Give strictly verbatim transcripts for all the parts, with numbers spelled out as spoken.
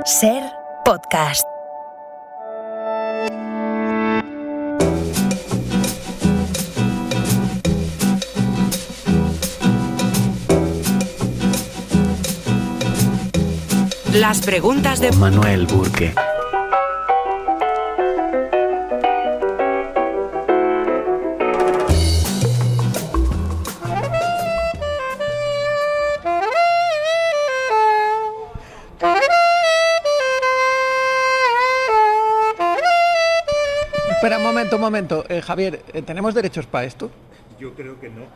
Ser Podcast. Las preguntas de Manuel Burke. Espera, un momento, un momento. Eh, Javier, ¿tenemos derechos para esto? Yo creo que no.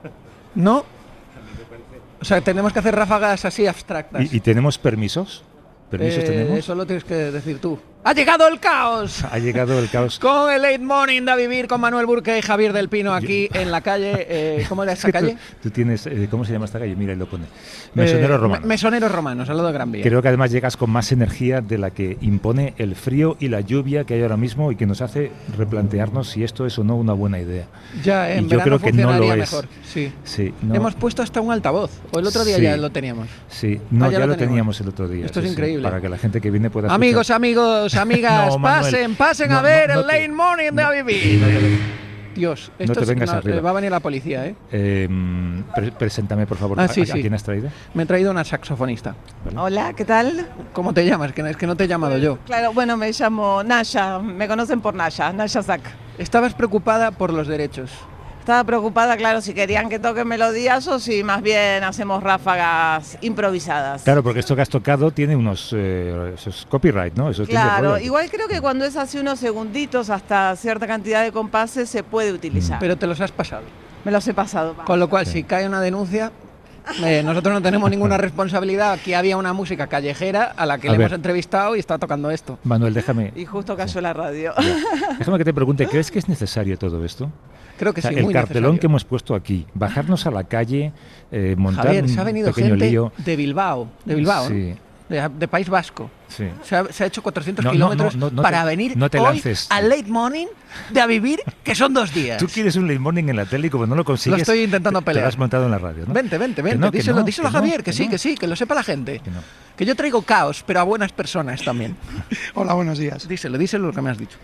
¿No? A mí me parece. O sea, tenemos que hacer ráfagas así abstractas. ¿Y, y tenemos permisos? ¿Permisos Eh, tenemos? Eso lo tienes que decir tú. ¡Ha llegado el caos! Ha llegado el caos. Con el Late Morning de A Vivir con Manuel Burke y Javier del Pino aquí en la calle. Eh, ¿Cómo era esta Es que calle? Tú, tú tienes, eh, ¿cómo se llama esta calle? Mira, ahí lo pone. Mesoneros Eh, Romanos. Me- Mesoneros Romanos, al lado de Gran Vía. Creo que además llegas con más energía de la que impone el frío y la lluvia que hay ahora mismo y que nos hace replantearnos si esto es o no una buena idea. Ya, eh, en Y yo verano creo que no lo funcionaría es. mejor. Sí. Sí, no, Hemos puesto hasta un altavoz. O el otro día Sí. ya lo teníamos. sí, no Ah, ya, ya lo lo tenemos. teníamos el otro día. Esto es sí, sí, increíble. para que la gente que viene pueda Amigos, escuchar. amigos, amigas, No, Manuel. pasen, pasen No, a ver no, no el te- Late Morning de no, A Vivir. no te- Dios, no esto te es- vengas no, arriba. eh, va a venir la policía, ¿eh? Eh, pre- preséntame, por favor. Ah, ¿A, sí, a sí. quién has traído? Me he traído una saxofonista. Hola, ¿qué tal? ¿Cómo te llamas? Que no- es que no te he llamado yo. Claro, bueno, me llamo Naya, me conocen por Naya, Naya Zak. Estabas preocupada por los derechos. Estaba preocupada, claro, si querían que toque melodías o si más bien hacemos ráfagas improvisadas. Claro, porque esto que has tocado tiene unos eh, esos copyright, ¿no? Eso tiene Claro, royalty. igual creo que cuando es así unos segunditos hasta cierta cantidad de compases se puede utilizar. Pero te los has pasado. Me los he pasado. Con lo cual, Sí. si cae una denuncia, eh, nosotros no tenemos ninguna responsabilidad. Aquí había una música callejera a la que A le ver. hemos entrevistado y está tocando esto. Manuel, déjame, Y justo cayó la radio. déjame que te pregunte, ¿crees que es necesario todo esto? Creo que O sea, sí, el muy cartelón necesario. que hemos puesto aquí, bajarnos a la calle, eh, montar Javier, un se ha venido pequeño gente lío. de Bilbao, de Bilbao, Sí, ¿no? de, de País Vasco. sí. Se ha, se ha hecho cuatrocientos No, no, kilómetros no, no, no para te- venir no te hoy lances. al Late Morning de A Vivir, que son dos días. Tú quieres un late morning en la tele y como no lo consigues, Lo estoy intentando te- te pelear. lo has montado en la radio, ¿no? Vente, vente, Que vente, no, que díselo, no, díselo a que no, Javier, que, que sí, no. que sí, que lo sepa la gente. Que no. Que yo traigo caos, pero a buenas personas también. Hola, buenos días. Díselo, díselo lo que me has dicho.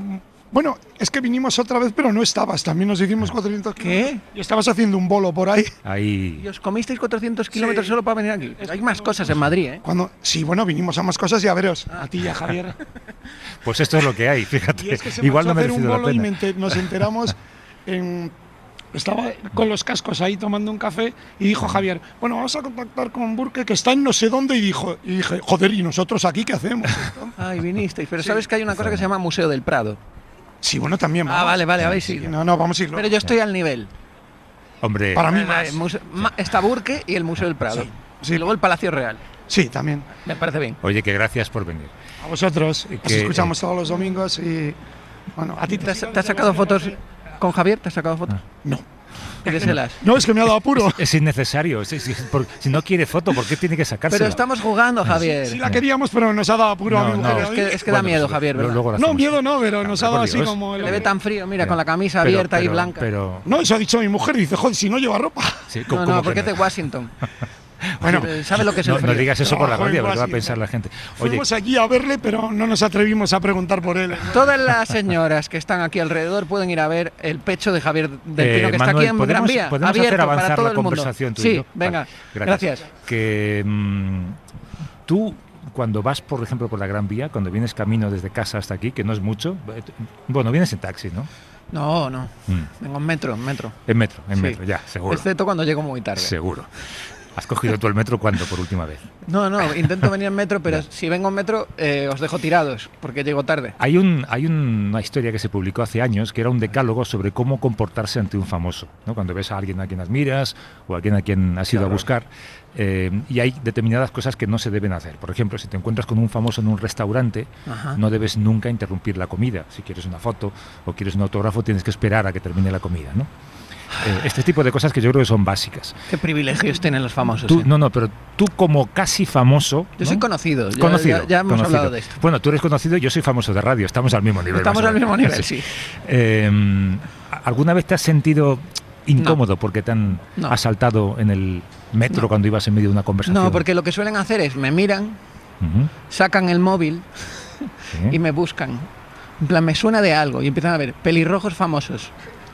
Bueno, es que vinimos otra vez, pero no estabas. También nos hicimos cuatrocientos ¿Qué? kilómetros. Y estabas haciendo un bolo por ahí. Ahí. ¿Y os comisteis cuatrocientos kilómetros Sí. solo para venir aquí? Hay más cosas en Madrid, ¿eh? Cuando, sí, bueno, vinimos a más cosas y a veros. A ti y a Javier. Pues esto es lo que hay, fíjate. Y es que se Igual no ha marchó a hacer un merecido la bolo y pena. me enter- nos enteramos en... Estaba con los cascos ahí tomando un café y dijo Javier, bueno, vamos a contactar con Burke que está en no sé dónde y dijo, y dije, joder, ¿y nosotros aquí qué hacemos? Ay, vinisteis. Pero sabes que hay una cosa que se llama Museo del Prado. Sí, bueno, también Ah, vamos. vale, vale, habéis Sí, ido. no, no, vamos a irlo. Pero yo estoy al nivel. Hombre, Para mí Eh, más. muse- ma- Está Burke y el Museo del Prado. Sí, sí. Y luego el Palacio Real. Sí, también. Me parece bien. oye, que gracias por venir. A vosotros. Os Que, escuchamos eh, todos los domingos y... Bueno, a ti ¿Te has, te has sacado fotos con Javier? ¿Te has sacado fotos? No. Pídeselas. No, es que me ha dado apuro. Es innecesario. Si, si- por- si no quiere foto, ¿por qué tiene que sacársela? Pero estamos jugando, Javier. Sí la queríamos, pero nos ha dado apuro a mi No, mujer. no, y a Es mí. que, es que da Bueno, miedo, pues, Javier, lo- ¿verdad? luego lo No, hacemos. miedo no, pero nos ha por dado así Dios. como... el- Le ve tan frío, mira, Pero- con la camisa pero- abierta y pero- blanca. Pero, No, eso ha dicho mi mujer. Dice, joder, si no lleva ropa. sí, no, ¿cómo no, que porque es de Washington. Bueno, Eh, ¿Sabe lo que es el no, no frío? digas eso por la Trabajo en radio, porque va a Washington. pensar la gente. Oye, Fuimos allí a verle, pero no nos atrevimos a preguntar por él. Todas las señoras que están aquí alrededor pueden ir a ver el pecho de Javier del Eh, Pino, que está Manuel, aquí en Gran ¿podemos- Vía, podemos abierto hacer avanzar para todo la el mundo. conversación tú y Sí, yo? venga, Vale, gracias. Que mm, tú, cuando vas, por ejemplo, por la Gran Vía, cuando vienes camino desde casa hasta aquí, que no es mucho, eh, bueno, vienes en taxi, ¿no? No, no, Mm. vengo en metro, en metro. En metro, en Sí. metro, ya, seguro. Excepto cuando llego muy tarde. Seguro. ¿Has cogido tú el metro cuándo, por última vez? No, no, intento venir en metro, pero si vengo en metro eh, os dejo tirados, porque llego tarde. Hay, un, hay un- una historia que se publicó hace años que era un decálogo sobre cómo comportarse ante un famoso, ¿no? Cuando ves a alguien a quien admiras o a alguien a quien has ido a buscar, eh, y hay determinadas cosas que no se deben hacer. Por ejemplo, si te encuentras con un famoso en un restaurante, Ajá. no debes nunca interrumpir la comida. Si quieres una foto o quieres un autógrafo, tienes que esperar a que termine la comida, ¿no? Eh, este tipo de cosas que yo creo que son básicas. Qué privilegios tienen los famosos. Tú, eh. no, no, pero tú como casi famoso... Yo ¿no? soy conocido, ya, Conocido, ya, ya hemos conocido. hablado de esto. Bueno, tú eres conocido y yo soy famoso de radio, estamos al mismo nivel. Estamos más o al mismo menos. nivel, sí. Eh, ¿Alguna vez te has sentido incómodo No. porque te han No. asaltado en el metro No. cuando ibas en medio de una conversación? No, porque lo que suelen hacer es me miran Ujú. sacan el móvil Sí. y me buscan. En plan, me suena de algo y empiezan a ver pelirrojos famosos.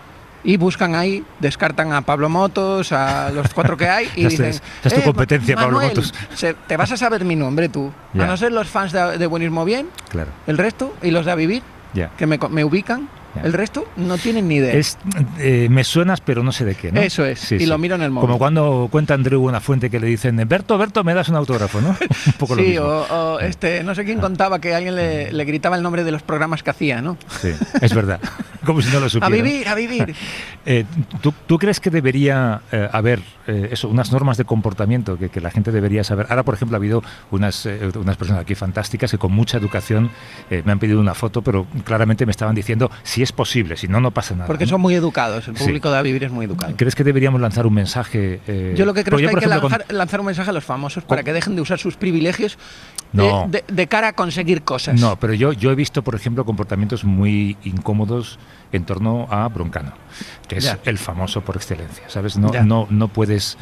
Y buscan ahí, descartan a Pablo Motos, a los cuatro que hay, y Esa dicen... es- esa es tu "Eh, competencia, Pablo Manuel, Motos". se- te vas a saber mi nombre tú. Ya. A no ser los fans de, de Buenismo Bien, Claro, el resto, y los de A Vivir, ya. que me, co- me ubican, Ya. el resto no tienen ni idea. Es, eh, me suenas, pero no sé de qué, ¿no? Eso es, Sí, y sí. lo miro en el móvil. Como cuando cuenta Andreu una fuente que le dicen, Berto, Berto, me das un autógrafo, ¿no? Un poco lo Sí, mismo. o, o, este, no sé quién contaba que alguien le, le gritaba el nombre de los programas que hacía, ¿no? Sí, es verdad. Como si no lo A supiera. vivir, a vivir. Eh, ¿tú, tú crees que debería eh, haber eh, eso, unas normas de comportamiento que, que la gente debería saber? Ahora, por ejemplo, ha habido unas, eh, unas personas aquí fantásticas que con mucha educación eh, me han pedido una foto, pero claramente me estaban diciendo si es posible, si no, no pasa nada. Porque ¿no? son muy educados, el Sí. público de A Vivir es muy educado. ¿Crees que deberíamos lanzar un mensaje? eh, Yo lo que creo porque es que yo, hay que por ejemplo, con- lanzar, lanzar un mensaje a los famosos para que dejen de usar sus privilegios de, No. de- de cara a conseguir cosas. No, pero yo, yo he visto, por ejemplo, comportamientos muy incómodos en torno a Broncano, que es Ya. el famoso por excelencia, ¿sabes? No, Ya. no, no puedes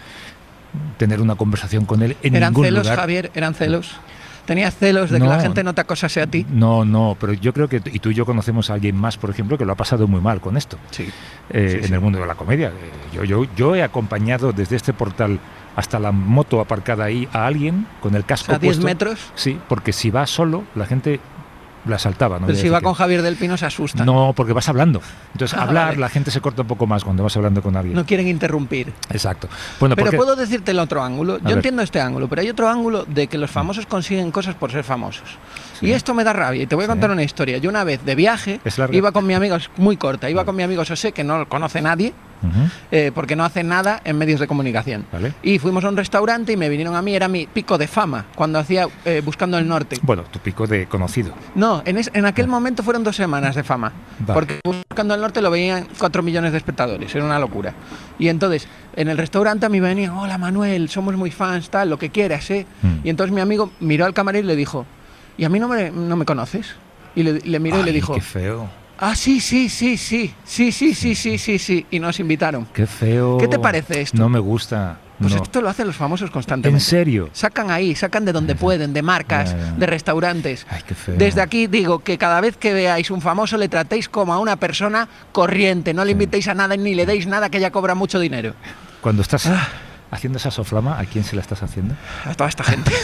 tener una conversación con él en Eran ningún celos, lugar. Javier, eran celos. Tenías celos de que No. la gente no te acosase a ti. No, no, pero yo creo que, y tú y yo conocemos a alguien más, por ejemplo, que lo ha pasado muy mal con esto, Sí. eh, Sí, en sí. el mundo de la comedia. Eh, Yo, yo, yo he acompañado desde este portal hasta la moto aparcada ahí a alguien con el casco A diez puesto. metros. Sí, porque si va solo, la gente la saltaba. ¿no? Pero Voy a si decir va que- con Javier del Pino se asustan. No, porque vas hablando. Entonces, Ah, hablar, vale. la gente se corta un poco más cuando vas hablando con alguien. No quieren interrumpir. Exacto. Bueno, Pero porque puedo decirte el otro ángulo. Yo ver. entiendo este ángulo, pero hay otro ángulo de que los famosos consiguen cosas por ser famosos. Sí. Y esto me da rabia. Y te voy a Sí. contar una historia. Yo una vez de viaje ¿Es larga? iba con mi amigo, es muy corta, iba Vale. con mi amigo José, que no lo conoce nadie, Ujú, eh, porque no hace nada en medios de comunicación. ¿vale? Y fuimos a un restaurante y me vinieron a mí, era mi pico de fama, cuando hacía eh, Buscando el Norte. Bueno, tu pico de conocido. No, en, es- en aquel momento fueron dos semanas de fama, Vale. porque Buscando el Norte lo veían cuatro millones de espectadores, era una locura. Y entonces, en el restaurante a mí me venían, hola Manuel, somos muy fans, tal, lo que quieras, ¿eh? Mm. Y entonces mi amigo miró al camarero y le dijo, ¿y a mí no me, no me conoces? Y le, le miró y le Ay, dijo, qué feo. ah, sí, sí, sí, sí, sí, sí, sí, sí, sí, sí, y nos invitaron. Qué feo. ¿Qué te parece esto? No me gusta. Pues no. esto lo hacen los famosos constantemente. ¿En serio? Sacan ahí, sacan de donde pueden, de marcas, Ya, ya. de restaurantes. Ay, qué feo. Desde aquí digo que cada vez que veáis un famoso le tratéis como a una persona corriente, no le Sí. invitéis a nada ni le deis nada que ella cobra mucho dinero. Cuando estás Ah. haciendo esa soflama, ¿a quién se la estás haciendo? A toda esta gente.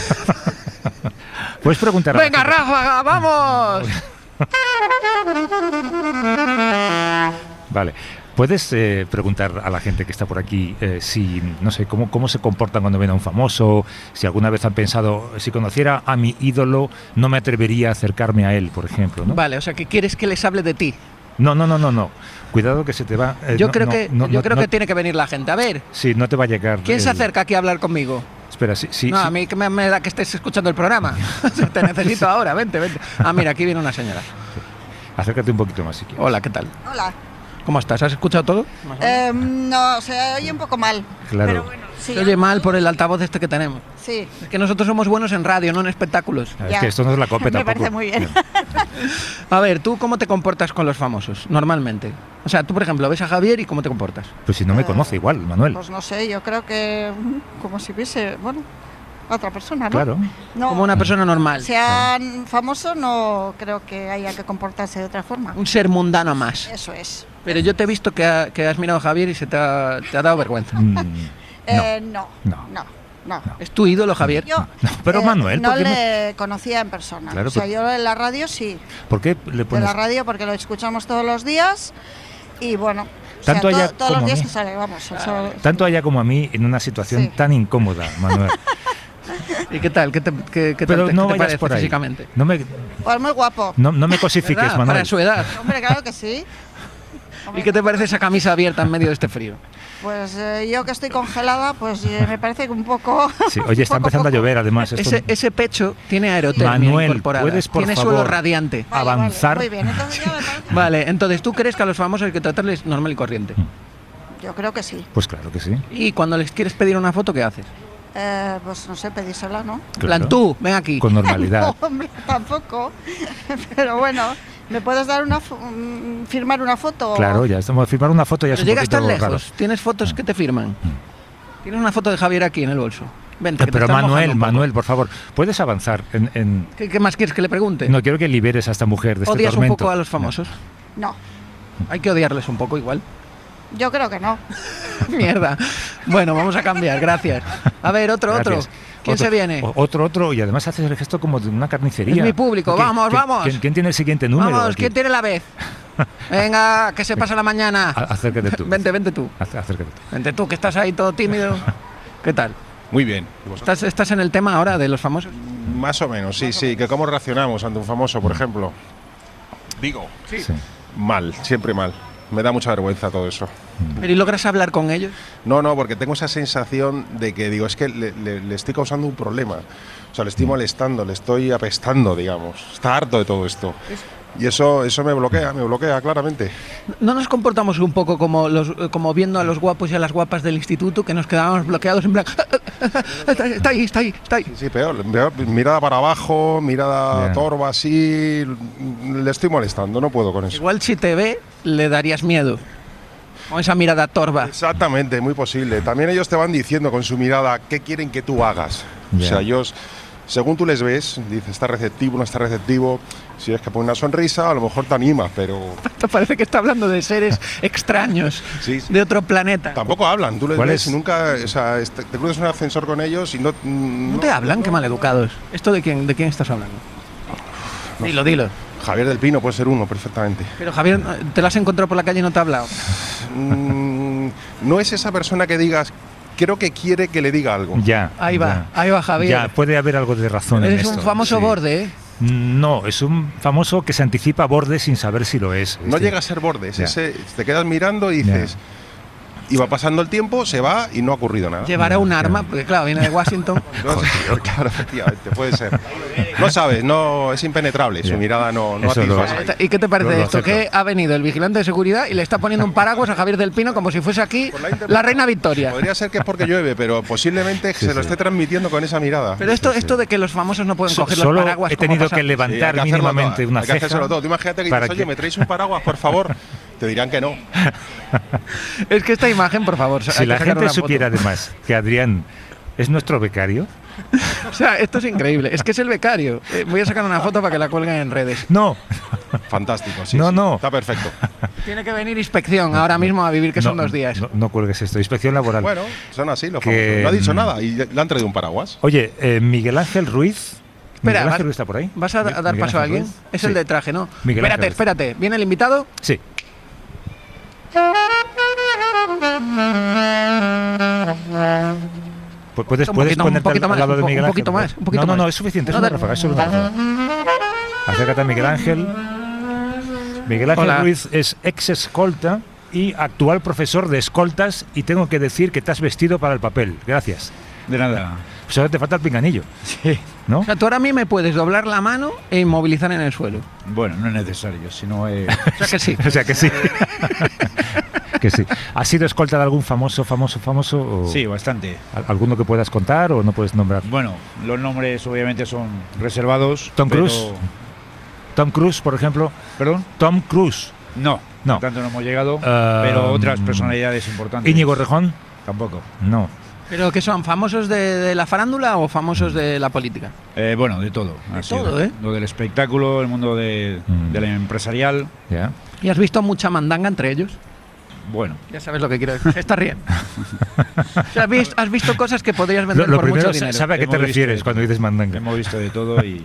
Puedes preguntar a la ¡Venga, gente. Ráfaga, vamos! Vale. ¿Puedes eh, preguntar a la gente que está por aquí eh, si, no sé, cómo, cómo se comportan cuando ven a un famoso? Si alguna vez han pensado, si conociera a mi ídolo, no me atrevería a acercarme a él, por ejemplo, ¿no? Vale, o sea que quieres que les hable de ti. No, no, no, no, no. Cuidado que se te va... eh, Yo no, creo no, que no, yo no, creo no- que tiene que venir la gente. A ver, Sí, no te va a llegar... ¿quién se el- acerca aquí a hablar conmigo? Espera, sí, sí. No, sí. a mí que me, me da que estés escuchando el programa. Te necesito ahora, vente, vente. Ah, mira, aquí viene una señora. Acércate un poquito más si quieres. Hola, ¿qué tal? Hola. ¿Cómo estás? ¿Has escuchado todo? Eh, no, se oye un poco mal. Claro. Pero bueno, sí. Se oye mal por el altavoz este que tenemos. Sí. Es que nosotros somos buenos en radio, no en espectáculos. Ah, Es Ya. que esto no es la cope Me tampoco. parece muy bien. A ver, ¿tú cómo te comportas con los famosos, normalmente? O sea, tú, por ejemplo, ves a Javier y ¿cómo te comportas? Pues si no me Eh, conoce igual, Manuel. Pues no sé, yo creo que mm, como si hubiese, bueno, otra persona, ¿no? Claro. No, Como una persona normal. sean famosos no creo que haya que comportarse de otra forma. Un ser mundano más. Eso es. Pero yo te he visto que, ha- que has mirado a Javier y se te ha, te ha dado vergüenza. Mm, Eh, no, no. no, no. ¿Es tu ídolo, Javier? Yo No, pero eh, Manuel, no ¿por qué me- le conocía en persona. Claro, o sea, pero- yo en la radio sí. ¿Por qué le De pones la radio porque lo escuchamos todos los días y bueno, o Tanto sea, allá to- todos los como a días mí. que sale, vamos. o sea, tanto allá como a mí en una situación Sí. tan incómoda, Manuel? ¿Y qué tal? ¿Qué te, qué, qué Pero tal te, no qué te vayas parece por ahí. físicamente? No me, pues muy guapo. no, no me cosifiques, ¿Verdad? Manuel. Para su edad. Hombre, claro que sí. ¿Y qué te parece esa camisa abierta en medio de este frío? Pues eh, yo que estoy congelada, pues eh, me parece que un poco... Sí, oye, está poco, empezando a poco. llover además. Esto- Ese, ese pecho tiene aerotermia Manuel, incorporada. ¿puedes, por tiene favor? suelo radiante. Vale, vale, avanzar. muy bien, entonces ya me parece... Vale, entonces tú crees que a los famosos hay que tratarles normal y corriente. Yo creo que sí. Pues claro que sí. Y cuando les quieres pedir una foto, ¿qué haces? Eh, pues no sé, pedírsela, ¿no? En Claro. plan, tú, ven aquí. Con normalidad. No, hombre, tampoco. Pero bueno, ¿me puedes dar una fo- mm, firmar una foto? Claro, ya estamos a firmar una foto ya es Pero un llegas poquito tan lejos, raro. tienes fotos que te firman. Tienes una foto de Javier aquí en el bolso. Vente, que te Pero estás Manuel, mojando un poco. Manuel, por favor, ¿puedes avanzar en...? en- ¿Qué, qué más quieres que le pregunte? No quiero que liberes a esta mujer de este ¿Odias un tormento. poco a los famosos? No, Hay que odiarles un poco igual. yo creo que no. Mierda. Bueno, vamos a cambiar, gracias. A ver, otro, Gracias. otro. ¿Quién Otro- se viene? o- Otro, otro, y además haces el gesto como de una carnicería. Es mi público, ¿Quién- vamos, quién- vamos. ¿quién, quién tiene el siguiente número? Vamos, aquí? ¿quién tiene la vez? Venga, que se pasa la mañana. A- Acércate tú. Vente, vente tú. Ac- Acércate tú. Vente tú, que estás ahí todo tímido. ¿Qué tal? Muy bien. ¿Estás, estás en el tema ahora de los famosos? Más o menos, sí, sí. Que cómo reaccionamos ante un famoso, por ejemplo. Digo, Sí. mal, siempre mal. Me da mucha vergüenza todo eso. ¿Pero y logras hablar con ellos? No, no, porque tengo esa sensación de que, digo, es que le, le- le estoy causando un problema. O sea, le estoy molestando, le estoy apestando, digamos. Está harto de todo esto. Y eso, eso me bloquea, me bloquea claramente. ¿No nos comportamos un poco como, los, como viendo a los guapos y a las guapas del instituto, que nos quedábamos bloqueados en plan... Está, está ahí, está ahí, está ahí. Sí, sí, peor. peor, Mirada para abajo, mirada Ya. torva así. Le estoy molestando, no puedo con eso. Igual si te ve, le darías miedo. Con esa mirada torva. Exactamente, muy posible. También ellos te van diciendo con su mirada qué quieren que tú hagas. Ya. O sea, ellos, según tú les ves, dices, está receptivo, no está receptivo. Si es que pone una sonrisa, a lo mejor te anima, pero Esto parece que está hablando de seres extraños, Sí, sí. de otro planeta. tampoco hablan. Tú les ¿Cuál ves es? y nunca, o sea, est- te cruzas en un ascensor con ellos y no. ¿No te hablan? Qué maleducados. ¿Esto de quién, de quién estás hablando? Dilo, dilo. Javier del Pino puede ser uno perfectamente. Pero Javier, ¿te lo has encontrado por la calle y no te ha hablado? Mm, no es esa persona que digas, creo que quiere que le diga algo. Ya. Ahí va, ya. ahí va Javier. Ya, puede haber algo de razón en Eres esto. un famoso sí. borde, ¿eh? No, es un famoso que se anticipa a borde sin saber si lo es. No Este- llega a ser bordes. Ya. Ese, te quedas mirando y dices. Y va pasando el tiempo, se va y no ha ocurrido nada. Llevará un arma, porque claro, viene de Washington. No sé, claro, efectivamente, puede ser. No sabes, no es impenetrable, su Ya. mirada no, no Eso lo- atisba. ¿Y qué te parece Lo- lo esto? acepto. Que ha venido el vigilante de seguridad y le está poniendo un paraguas a Javier del Pino como si fuese aquí Por la internet- la reina Victoria. Podría ser que es porque llueve, pero posiblemente Sí, se lo sí. esté transmitiendo con esa mirada. Pero esto, esto de que los famosos no pueden So- coger los solo paraguas he como tenido pasa- que Sí, levantar hay que hacerlo mínimamente todo, una hay que ceja. hacérselo todo. Tú imagínate que para dices, oye, que- ¿me traéis un paraguas, por favor? Te dirán que no. Es que esta imagen, por favor, hay Si que la sacar gente una foto. supiera además que Adrián es nuestro becario. O sea, esto es increíble. Es que es el becario. Eh, voy a sacar una foto para que la cuelguen en redes. No, Fantástico, sí. No, sí. no. Está perfecto. Tiene que venir inspección ahora mismo a vivir, que son no, dos días. No, no cuelgues esto. Inspección laboral. Bueno, son así los Que- famosos. No ha dicho nada y le han traído un paraguas. Oye, eh, Miguel Ángel Ruiz. Espera, Miguel vas- Ángel Ruiz está por ahí. ¿Vas a, Mi- a dar Miguel paso a Ángel alguien? Ruiz. Es Sí. el de traje, ¿no? Miguel espérate, Ángel. espérate. ¿Viene el invitado? Sí. Pu- Puedes, Un puedes poquito- un ponerte poquito al, más, al lado un de po- Miguel un Ángel. poquito más, un poquito no, no, no, más. es suficiente. Es No, una dale. ráfaga, es solo una ráfaga. Acércate a Miguel Ángel. Miguel Ángel Hola. Ruiz es ex escolta y actual profesor de escoltas, y tengo que decir que te has vestido para el papel. Gracias. De nada. Solo te falta el pinganillo. Sí. ¿No? O sea, tú ahora a mí me puedes doblar la mano e inmovilizar en el suelo. Bueno, no es necesario, sino eh, O sea que sí. O sea que sí. que sí. ¿Has sido escolta de algún famoso, famoso, famoso? O sí, bastante. al- ¿Alguno que puedas contar o no puedes nombrar? Bueno, los nombres obviamente son reservados. Tom pero- Cruise. Tom Cruise, por ejemplo. ¿Perdón? Tom Cruise. No, No. no. Tanto no hemos llegado, Ah, pero otras mm, personalidades importantes. Íñigo Rejón. Tampoco. No. ¿Pero qué son? ¿Famosos de, de la farándula o famosos de la política? Eh, bueno, de todo. De ha sido. todo, ¿eh? Lo del espectáculo, el mundo de, Mm. del empresarial. Ya. ¿Y has visto mucha mandanga entre ellos? Bueno, Ya sabes lo que quiero decir. Está riendo. O sea, has, visto, has visto cosas que podrías Lo, vender lo por primero, mucho dinero. ¿sabe a qué te Hemos visto refieres de cuando todo. dices mandanga? hemos visto de todo y.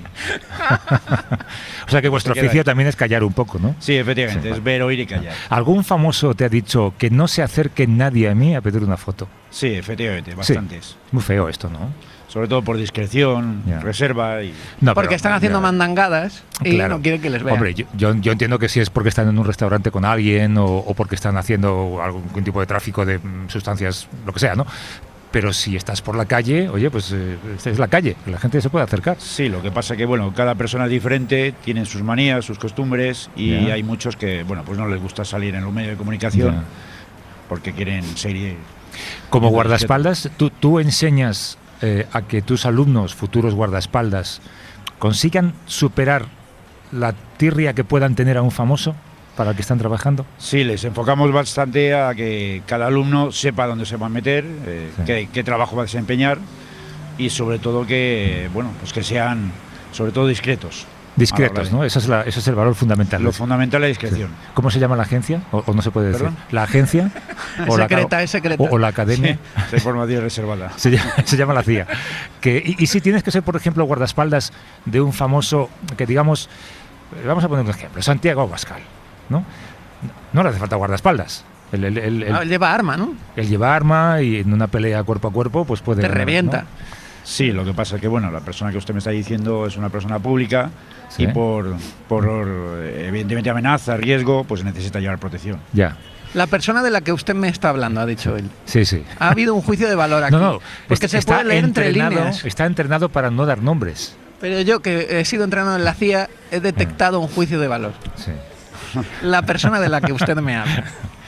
O sea que vuestro Se queda oficio ahí. también es callar un poco, ¿no? Sí, efectivamente, Sí. es ver, oír y callar. ¿Algún famoso te ha dicho que no se acerque nadie a mí a pedir una foto? Sí, efectivamente, bastantes. Muy feo esto, ¿no? Sobre todo por discreción, Ya. reserva y. No, Porque pero- están haciendo ya. mandangadas y Claro. no quieren que les vean. Hombre, yo, yo, yo entiendo que si es porque están en un restaurante con alguien o, o porque están haciendo algún tipo de tráfico de mm, sustancias, lo que sea, ¿no? Pero si estás por la calle, oye, pues eh, esta es la calle, que la gente se puede acercar. Sí, lo que pasa que, bueno, cada persona es diferente, tienen sus manías, sus costumbres y Ya. hay muchos que, bueno, pues no les gusta salir en los medios de comunicación Ya. porque quieren seguir. Como Muy guardaespaldas, ¿tú, tú enseñas eh, a que tus alumnos, futuros guardaespaldas, consigan superar la tirria que puedan tener a un famoso para el que están trabajando? Sí, les enfocamos bastante a que cada alumno sepa dónde se va a meter, eh, Sí. qué, qué trabajo va a desempeñar y sobre todo que, bueno, pues que sean sobre todo discretos. Discretos, ¿no? Ese es, la, ese es el valor fundamental. Lo fundamental es la discreción. Sí. ¿Cómo se llama la agencia? ¿O, o no se puede decir? ¿Perdón? ¿La agencia? O secreta, la, es secreta. O, o la academia. Sí, de formación reservada. Se llama, se llama la C I A. Que, y, y si tienes que ser, por ejemplo, guardaespaldas de un famoso, que digamos, vamos a poner un ejemplo, Santiago Abascal, ¿no? No le hace falta guardaespaldas. Él, él, él, ah, él lleva arma, ¿no? Él lleva arma y en una pelea cuerpo a cuerpo pues puede... Te ganar, revienta. ¿no? Sí, lo que pasa es que, bueno, la persona que usted me está diciendo es una persona pública, ¿sí? Y por, por, evidentemente, amenaza, riesgo, pues necesita llevar protección. Ya. La persona de la que usted me está hablando, ha dicho él. Sí, sí. Ha habido un juicio de valor aquí. No, no. Porque está, se puede leer entre líneas. Está entrenado para no dar nombres. Pero yo, que he sido entrenado en la C I A, he detectado un juicio de valor. Sí. La persona de la que usted me habla.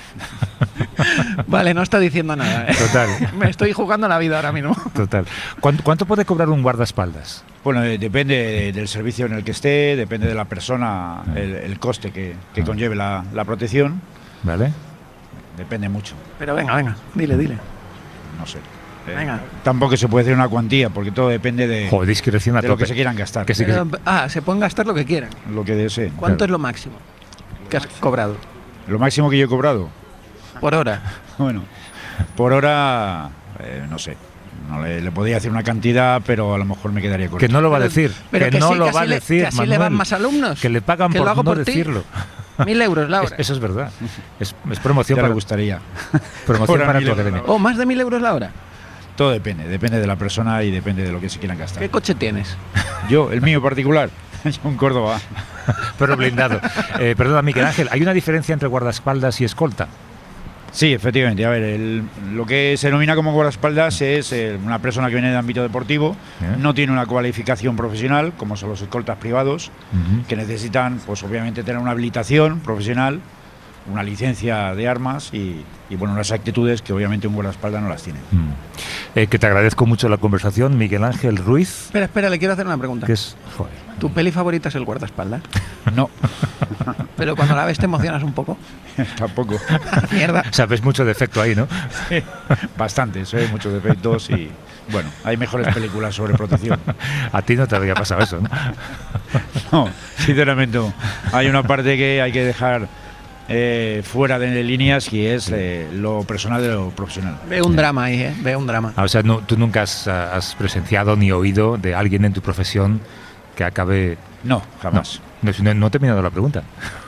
Vale, no está diciendo nada, ¿eh? Total. Me estoy jugando la vida ahora mismo. Total. ¿Cuánto, cuánto puede cobrar un guardaespaldas? Bueno, eh, depende del servicio en el que esté, depende de la persona, el, el coste que, que conlleve la, la protección. Vale. Depende mucho. Pero venga, venga, dile, dile. No sé. Eh, venga. Tampoco se puede decir una cuantía, porque todo depende de, Joder, discreción a de lo tope. que se quieran gastar. Que sí, que Pero, sí. Ah, se pueden gastar lo que quieran. Lo que deseen. ¿Cuánto Claro. es lo máximo que has cobrado? Lo máximo que yo he cobrado. Por hora. Bueno, por hora, eh, no sé. No le, le podría decir una cantidad, pero a lo mejor me quedaría corto. Que no lo va a decir. Pero que, que no sí, lo que va a así le- decir, que así Manuel. le van más alumnos. Que le pagan Que por lo hago no por ti. decirlo. Mil euros la hora. Es- eso es verdad. Es, es promoción Ya para le gustaría. promoción Por para mil tu euros academia. la ¿O más de mil euros la hora? Todo depende, depende de la persona y depende de lo que se quieran gastar. ¿Qué coche tienes? Yo, el mío particular, un Córdoba. Pero blindado. Eh, perdona, Miguel Ángel, ¿hay una diferencia entre guardaespaldas y escolta? Sí, efectivamente. A ver, el- lo que se denomina como guardaespaldas es eh, una persona que viene del ámbito deportivo, ¿Eh? no tiene una cualificación profesional, como son los escoltas privados, Ujú. que necesitan, pues obviamente, tener una habilitación profesional, una licencia de armas y, y, bueno, unas actitudes que obviamente un guardaespaldas no las tiene. Mm. Eh, que te agradezco mucho la conversación, Miguel Ángel Ruiz, Espera, espera, le quiero hacer una pregunta. que es... Joder. ¿Tu peli favorita es El guardaespaldas? No, Pero cuando la ves te emocionas un poco. tampoco. Mierda. O sea, ves mucho defecto ahí, ¿no? Bastantes, ¿eh? Muchos defectos y, bueno, hay mejores películas sobre protección. A ti no te había pasado eso, ¿no? No, sinceramente no. Hay una parte que hay que dejar eh, fuera de líneas y es eh, lo personal de lo profesional. Veo un drama ahí, ¿eh? Veo un drama. Ah, o sea, no, tú nunca has, has presenciado ni oído de alguien en tu profesión que acabe... No, jamás. No, no, no he terminado la pregunta.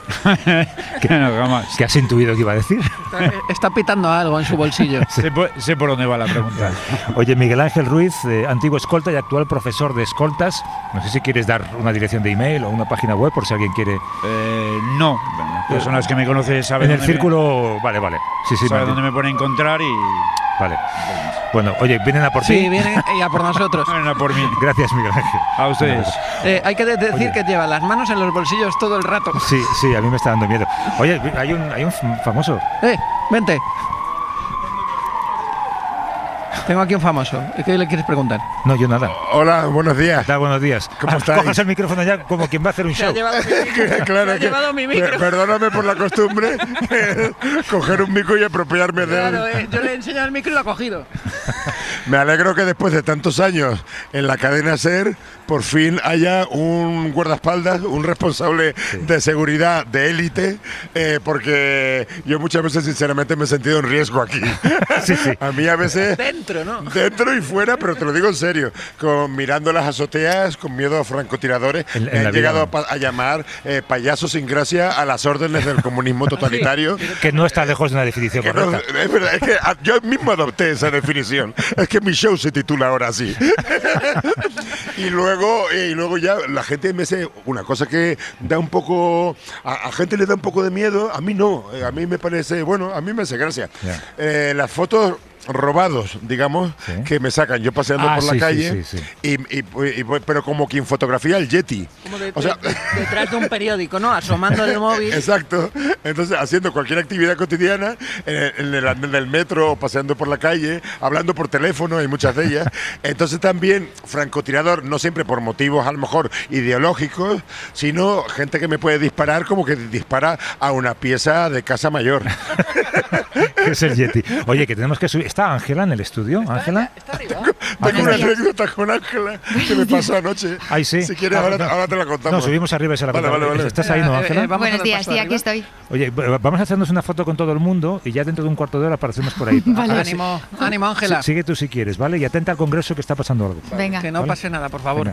No, jamás. ¿Qué has intuido que iba a decir? Está, está pitando algo en su bolsillo. Sé por, sé por dónde va la pregunta. Oye, Miguel Ángel Ruiz, eh, antiguo escolta y actual profesor de escoltas. No sé si quieres dar una dirección de email o una página web por si alguien quiere... Eh, no, las personas que me conocen saben En el dónde círculo... Vale, vale. Sí, sí, me, saben vale. dónde me pueden encontrar y Vale. Bueno, oye, vienen a por Sí, ti. viene y a por nosotros. Ven a por mí. Gracias, Miguel Ángel. A ustedes. Eh, hay que de- decir Oye. que lleva las manos en los bolsillos todo el rato. Sí, sí, a mí me está dando miedo. Oye, hay un, hay un famoso. Eh, vente. Tengo aquí un famoso. ¿Qué le quieres preguntar? No, yo nada. Hola, buenos días. ¿Qué tal? Buenos días. ¿Cómo Ah, estáis? Cojas el micrófono ya como quien va a hacer un show. Que, claro, Me ha que- llevado mi micro. per- perdóname por la costumbre, coger un micro y apropiarme de él. Claro, eh, yo le he enseñado el micro y lo ha cogido. Me alegro que después de tantos años en la cadena SER, por fin haya un guardaespaldas, un responsable de seguridad de élite, eh, porque yo muchas veces sinceramente me he sentido en riesgo aquí. Sí, sí. A mí a veces... Dentro, ¿no? Dentro y fuera, pero te lo digo en serio, con mirando las azoteas, con miedo a francotiradores, En- en me la han vida, llegado ¿no? a, pa- a llamar eh, payasos sin gracia a las órdenes del comunismo totalitario. Que no está lejos de una definición Que no, correcta. es verdad, es que a- yo mismo adopté esa definición. Es que mi show se titula ahora así. y luego y luego ya la gente me dice una cosa que da un poco a, a gente le da un poco de miedo, a mí no, eh, a mí me parece, bueno, a mí me hace gracia. Ya. Eh, las fotos robados, digamos, Sí. que me sacan yo paseando Ah, por la sí, sí, calle, sí, sí. Y, y- y- pero como quien fotografía el Yeti. Como de- O sea, de- detrás de un periódico, ¿no? Asomando el móvil. exacto. Entonces, haciendo cualquier actividad cotidiana, en el, en el andén del metro, paseando por la calle, hablando por teléfono, hay muchas de ellas. Entonces, también, francotirador, no siempre por motivos a lo mejor ideológicos, sino gente que me puede disparar como que dispara a una pieza de casa mayor. Que es el Yeti. Oye, que tenemos que subir. ¿Está Ángela en el estudio? ¿Ángela? Está arriba. Tengo una anécdota con Ángela que me pasó anoche. Ay, sí. Si quieres, ahora, ahora te la contamos. No, subimos arriba y se la Vale, contamos. vale, vale. ¿Estás ahí, no, Ángela? Eh, eh, vamos a Buenos dar días, paso sí, arriba. aquí estoy. Oye, vamos a hacernos una foto con todo el mundo y ya dentro de un cuarto de hora aparecemos por ahí. Vale. Ah, Ánimo, ánimo, Ángela. sí, sigue tú si quieres, ¿vale? Y atenta al congreso que está pasando algo. Venga. Que no Vale. pase nada, por favor. Venga.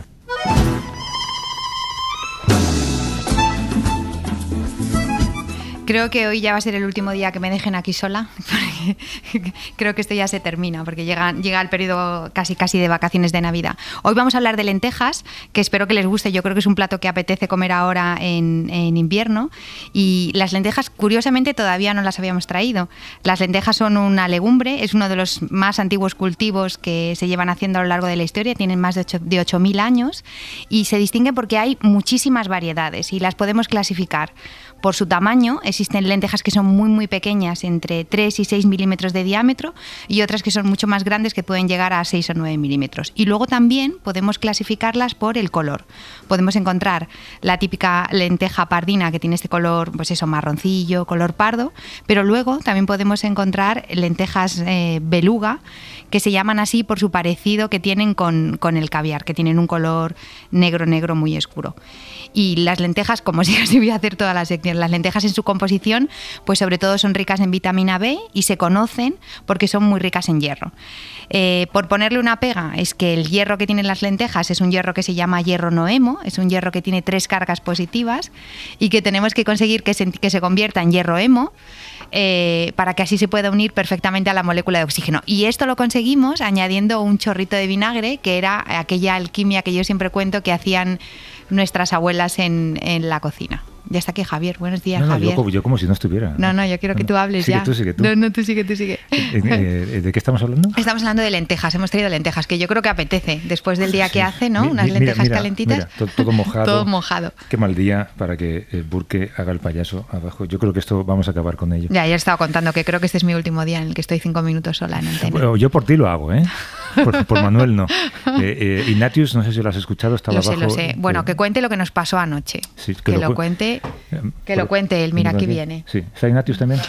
Creo que hoy ya va a ser el último día que me dejen aquí sola. Porque creo que esto ya se termina, porque llega, llega el periodo casi, casi de vacaciones de Navidad. Hoy vamos a hablar de lentejas, que espero que les guste. Yo creo que es un plato que apetece comer ahora en, en invierno. Y las lentejas, curiosamente, todavía no las habíamos traído. Las lentejas son una legumbre, es uno de los más antiguos cultivos que se llevan haciendo a lo largo de la historia. Tienen más de ocho mil años y se distinguen porque hay muchísimas variedades y las podemos clasificar por su tamaño. Existen lentejas que son muy muy pequeñas, entre tres y seis milímetros de diámetro, y otras que son mucho más grandes, que pueden llegar a seis o nueve milímetros. Y luego también podemos clasificarlas por el color. Podemos encontrar la típica lenteja pardina, que tiene este color, pues eso, marroncillo, color pardo, pero luego también podemos encontrar lentejas eh, beluga, que se llaman así por su parecido que tienen con, con el caviar, que tienen un color negro negro muy oscuro. Y las lentejas, como si así voy a hacer toda la sección, las lentejas en su composición, pues sobre todo son ricas en vitamina B y se conocen porque son muy ricas en hierro. Eh, por ponerle una pega, es que el hierro que tienen las lentejas es un hierro que se llama hierro noemo, es un hierro que tiene tres cargas positivas y que tenemos que conseguir que se, que se convierta en hierro hemo, eh, para que así se pueda unir perfectamente a la molécula de oxígeno. Y esto lo conseguimos añadiendo un chorrito de vinagre, que era aquella alquimia que yo siempre cuento que hacían nuestras abuelas en, en la cocina. Ya está aquí Javier. Buenos días, No, no, Javier. yo, como, yo como si no estuviera. No, no, yo quiero que tú hables sigue ya. Tú, sigue tú. No, no, tú sigue, tú sigue. Eh, eh, ¿De qué estamos hablando? Estamos hablando de lentejas. Hemos traído lentejas, que yo creo que apetece después del día Sí. que hace, ¿no? Mi- Unas mi- mira, lentejas mira, calentitas. mira, to- todo mojado. Todo mojado. Qué mal día para que eh, Burke haga el payaso abajo. Yo creo que esto vamos a acabar con ello. Ya, ya he estado contando que creo que este es mi último día en el que estoy cinco minutos sola en antena. Bueno, yo por ti lo hago, ¿eh? Por, por Manuel no. Eh, eh, Ignatius, no sé si lo has escuchado, estaba Lo sé, abajo. lo sé. Bueno, eh, que cuente lo que nos pasó anoche. Sí, que, lo lo cu- cuente, eh, que por- lo cuente él. Mira, aquí aquí. viene. Sí, ¿está Ignatius también?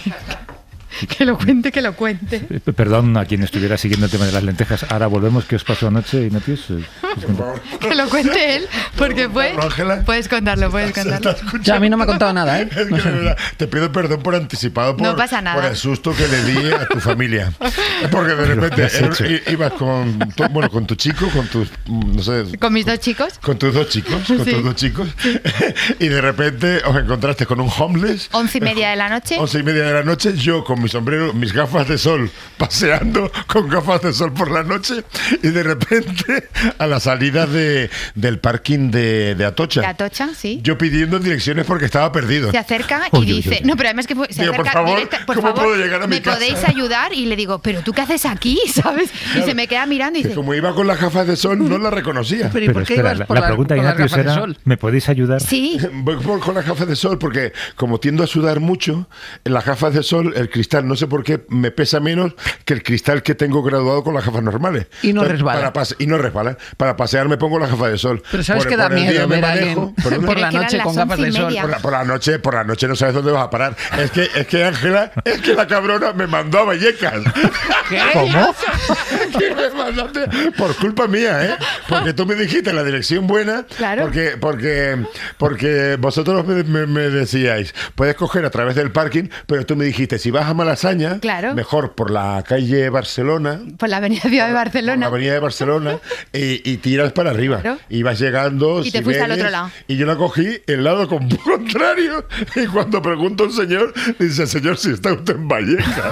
Que lo cuente, que lo cuente. Eh, Perdón a quien estuviera siguiendo el tema de las lentejas. Ahora volvemos. ¿Qué os pasó anoche, Ignatius? Eh, os cuento. Que lo cuente él, porque fue... Ángela? Puedes contarlo, puedes contarlo. Ya, a mí no me ha contado nada, ¿eh? Es que, de verdad, te pido perdón por anticipado por, No pasa nada. por el susto que le di a tu familia. Porque de repente ¿Qué has era- hecho? i- ibas con tu, bueno, con tu chico, con tus mm, no sé, Con mis dos chicos. con tus dos chicos, con Sí. tus dos chicos, y de repente os encontraste con un homeless. Once y media de la noche. Once y media de la noche, yo con mi sombrero, mis gafas de sol, paseando con gafas de sol por la noche, y de repente a la salida de, del parking de, de Atocha, De Atocha, sí. yo pidiendo direcciones porque estaba perdido. Se acerca y Uy, uy, dice, uy. no, pero además que fue- se Digo, por acerca favor, directa- por ¿cómo favor, puedo llegar a mi ¿me casa? podéis ayudar? Y le digo, pero ¿tú qué haces aquí? ¿Sabes? Y se me queda mirando y Que dice, como iba con las gafas de sol, no la reconocía. Pero ¿y Pero por qué espera, ibas la, por la la- pregunta, por las Ignatius, gafas de era: sol? ¿me podéis ayudar? sí. Voy por- con las gafas de sol porque como tiendo a sudar mucho, en las gafas de sol el cristal, no sé por qué, me pesa menos que el cristal que tengo graduado con las gafas normales. Y no resbala. Para pase- y no resbala. Para pasear me pongo las gafas de sol. Pero ¿sabes Por- que da por el día miedo me ver a manejo, alguien perdona. por la Pero es que noche eran con las gafas once de y sol? media. Por la, por la noche, por la noche no sabes dónde vas a parar. Es que, es que Ángela, es que la cabrona me mandó a Vallecas. ¿Cómo? Que me mandaste por culpa mía, ¿eh? Porque tú me dijiste la dirección buena. Claro. Porque, porque, porque vosotros me, me- me decíais, puedes coger a través del parking, pero tú me dijiste, si vas a Malasaña, Claro. mejor por la calle Barcelona. Por la avenida Ciudad de Por la Barcelona. avenida de Barcelona y, y tiras para arriba. Claro. Y vas llegando. Y te fuiste al Cibeles, otro lado. Y yo la cogí el lado con- contrario. Y cuando pregunto al señor, dice, señor, si está usted en Vallecas.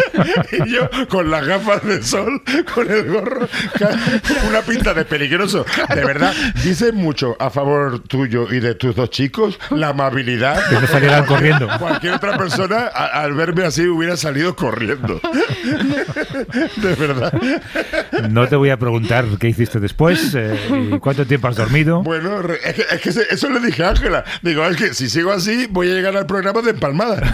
Y yo con las gafas de sol, con el gorro, una pinta de peligroso. De verdad, dice mucho a favor tuyo y de tus dos chicos la amabilidad. Que no salieran corriendo. Cualquier otra persona a- al verme así hubiera salido corriendo. De verdad. No te voy a preguntar qué hiciste después, eh, y cuánto tiempo has dormido. Bueno, re- es que, es que se- eso le dije a Ángela. Digo, es que si sigo así, voy a llegar al programa de empalmada.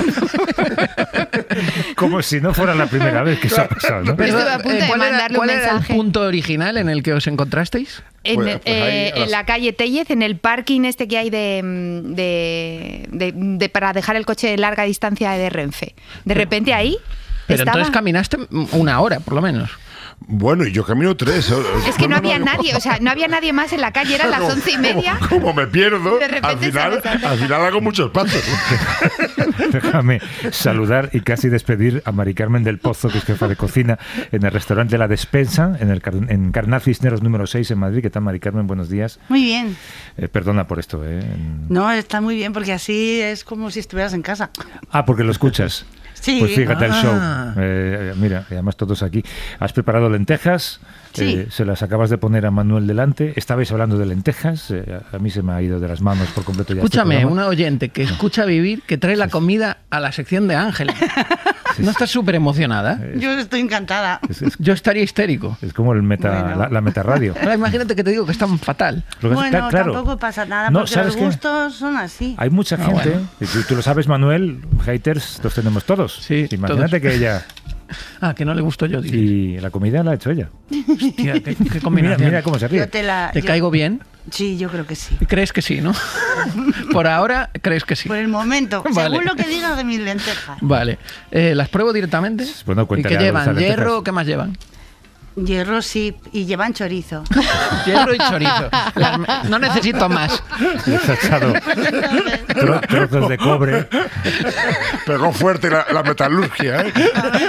Como si no fuera la primera vez que eso ha pasado, ¿no? Pero estuve a punto de ¿cuál era, mandarle un cuál era el mensaje. punto original en el que os encontrasteis? En, Pues- pues ahí, eh, a las- en la calle Tellez, en el parking este que hay de, mm, de, de- de- para dejar el coche de larga distancia de Renfe. De repente ahí Pero estaba... entonces caminaste una hora, por lo menos. Bueno, y yo camino tres. Es que no, no había no, nadie, o sea, no había nadie más en la calle, eran las once y media. Como, como me pierdo, de al final, al final hago muchos pasos. Déjame saludar y casi despedir a Mari Carmen del Pozo, que es jefa de cocina en el restaurante La Despensa, en el en Carnal Cisneros número seis en Madrid. ¿Qué tal, Mari Carmen? Buenos días. Muy bien. Eh, perdona por esto. ¿eh? No, está muy bien, porque así es como si estuvieras en casa. Ah, porque lo escuchas. Sí. Pues fíjate el show. Ah. Eh, mira, además todos aquí. Has preparado lentejas. Sí. Eh, se las acabas de poner a Manuel delante. Estabais hablando de lentejas. Eh, a mí se me ha ido de las manos por completo. Ya Escúchame, este una oyente que escucha Vivir, que trae la comida a la sección de Ángela. ¿No estás súper emocionada? Yo estoy encantada. Es, es, Yo estaría histérico. Es como el meta, bueno. la, la metarradio. Ahora imagínate que te digo que están fatal. Lo que Bueno, está, claro, tampoco pasa nada, no, porque ¿sabes los qué? gustos son así. Hay mucha Ah, gente, bueno. y tú, tú lo sabes, Manuel, haters los tenemos todos. Sí, Imagínate todos. que ella... Ah, que no le gustó yo. Dices. Y la comida la ha hecho ella. Hostia, qué, qué Mira, combinación. mira cómo se ríe. Yo te la, ¿Te yo- caigo bien? Sí, yo creo que sí. ¿Crees que sí, no? Por ahora, crees que sí. Por el momento, Vale. según lo que digas de mis lentejas. Vale. Eh, ¿Las pruebo directamente? Bueno, ¿Y cuéntale qué algo de llevan? esas lentejas. ¿Hierro? ¿Qué más llevan? Hierro sí, y llevan chorizo. Hierro y chorizo. Las- no necesito más. Les ha echado tro- trozos de cobre. Pegó fuerte la, la metalurgia, ¿eh?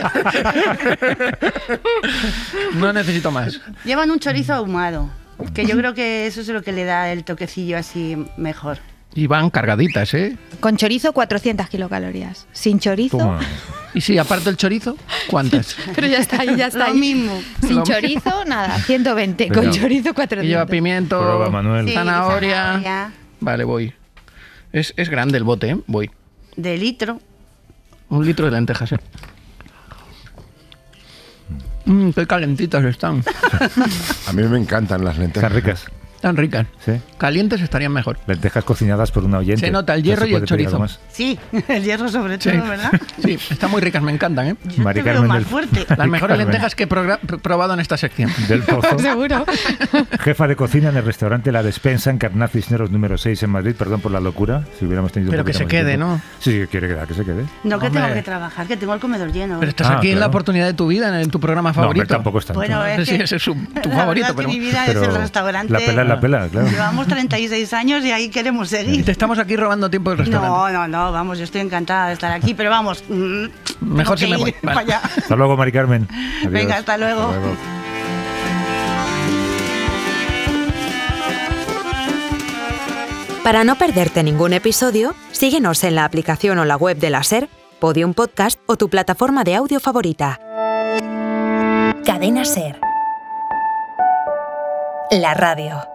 No necesito más. Llevan un chorizo ahumado, que yo creo que eso es lo que le da el toquecillo así mejor. Y van cargaditas, ¿eh? Con chorizo, cuatrocientas kilocalorías. Sin chorizo... Toma. Y si aparte el chorizo, ¿cuántas? Pero ya está ahí, ya está Lo ahí. mismo. Sin Lo chorizo, nada, ciento veinte. Pero- Con chorizo, Y lleva cuatrocientos. pimiento, Prueba, Manuel. Sí, zanahoria. zanahoria. Vale, voy. Es, es grande el bote, ¿eh? Voy. De litro. Un litro de lentejas, ¿eh? Mmm, qué calentitas están. A mí me encantan las lentejas. Están ricas. Están ricas. Sí. Calientes estarían mejor. Lentejas cocinadas por una oyente. Se nota el No hierro se y el puede pedir chorizo. algo más. Sí, el hierro sobre todo, Sí. ¿verdad? Sí, están muy ricas, me encantan, ¿eh? Yo Mari te veo Carmen más del- fuerte. Las Mari mejores Carmen lentejas que he progra- pr- probado en esta sección. Del Pozo. Seguro. Jefa de cocina en el restaurante La Despensa en Carnal Cisneros número seis en Madrid. Perdón por la locura. Si hubiéramos tenido un Pero que poquito se más de quede, tiempo. ¿no? Sí, que quiere quedar, que se quede. No, que Hombre. tengo que trabajar, que tengo el comedor lleno. Pero estás Ah, aquí en la claro. oportunidad de tu vida, en tu programa No, hombre, favorito. tampoco es tanto. Bueno, No es sé si que ese es su- tu la favorito, verdad pero- que mi vida pero es el restaurante. la pela es la pela, claro. Llevamos treinta y seis años y ahí queremos Y seguir. te estamos aquí robando tiempo del restaurante. No, no, no, vamos, yo estoy encantada de estar aquí, pero vamos. mm, Mejor si tengo me que voy. ir Vale. para allá. Hasta luego, Mari Carmen. Adiós. Venga, hasta luego. Para no perderte ningún episodio, síguenos en la aplicación o la web de la SER, Podium Podcast o tu plataforma de audio favorita. Cadena SER. La radio.